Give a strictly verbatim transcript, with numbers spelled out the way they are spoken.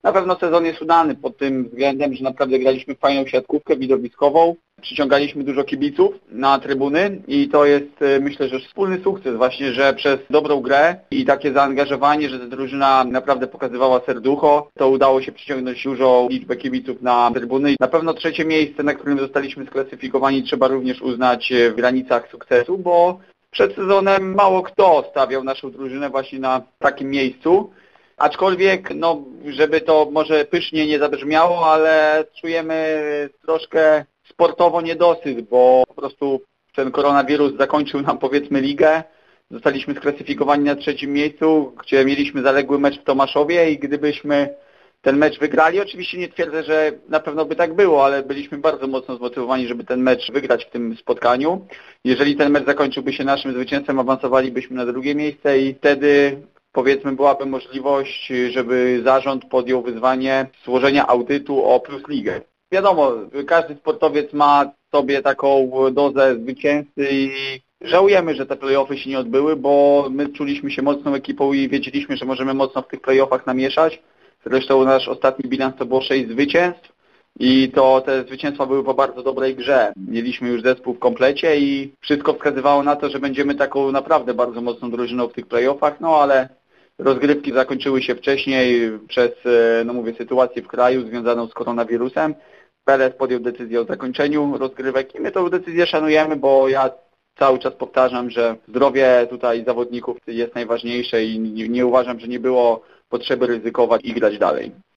Na pewno sezon jest udany pod tym względem, że naprawdę graliśmy fajną siatkówkę widowiskową, przyciągaliśmy dużo kibiców na trybuny i to jest, myślę, że wspólny sukces właśnie, że przez dobrą grę i takie zaangażowanie, że ta drużyna naprawdę pokazywała serducho, to udało się przyciągnąć dużą liczbę kibiców na trybuny. Na pewno trzecie miejsce, na którym zostaliśmy sklasyfikowani, trzeba również uznać w granicach sukcesu, bo przed sezonem mało kto stawiał naszą drużynę właśnie na takim miejscu. Aczkolwiek, no, żeby to może pysznie nie zabrzmiało, ale czujemy troszkę sportowo niedosyt, bo po prostu ten koronawirus zakończył nam, powiedzmy, ligę. Zostaliśmy sklasyfikowani na trzecim miejscu, gdzie mieliśmy zaległy mecz w Tomaszowie i gdybyśmy ten mecz wygrali, oczywiście nie twierdzę, że na pewno by tak było, ale byliśmy bardzo mocno zmotywowani, żeby ten mecz wygrać w tym spotkaniu. Jeżeli ten mecz zakończyłby się naszym zwycięstwem, awansowalibyśmy na drugie miejsce i wtedy, powiedzmy, byłaby możliwość, żeby zarząd podjął wyzwanie złożenia audytu o Plus Ligę. Wiadomo, każdy sportowiec ma w sobie taką dozę zwycięzcy i żałujemy, że te play-offy się nie odbyły, bo my czuliśmy się mocną ekipą i wiedzieliśmy, że możemy mocno w tych play-offach namieszać. Zresztą nasz ostatni bilans to było sześć zwycięstw i to te zwycięstwa były po bardzo dobrej grze. Mieliśmy już zespół w komplecie i wszystko wskazywało na to, że będziemy taką naprawdę bardzo mocną drużyną w tych play-offach, no ale rozgrywki zakończyły się wcześniej przez, no mówię, sytuację w kraju związaną z koronawirusem. P L S podjął decyzję o zakończeniu rozgrywek i my tę decyzję szanujemy, bo ja cały czas powtarzam, że zdrowie tutaj zawodników jest najważniejsze i nie, nie uważam, że nie było potrzeby ryzykować i grać dalej.